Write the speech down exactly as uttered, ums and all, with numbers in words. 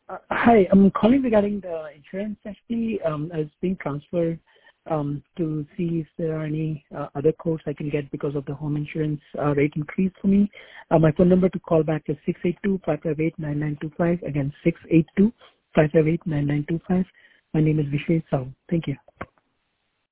Uh, Hi, I'm calling regarding the insurance. Actually, um, I was being transferred um, to see if there are any uh, other quotes I can get because of the home insurance uh, rate increase for me. Uh, my phone number to call back is six eight two, five five eight, nine nine two five. Again, six eight two, five five eight, nine nine two five. My name is Vishay Saul. Thank you.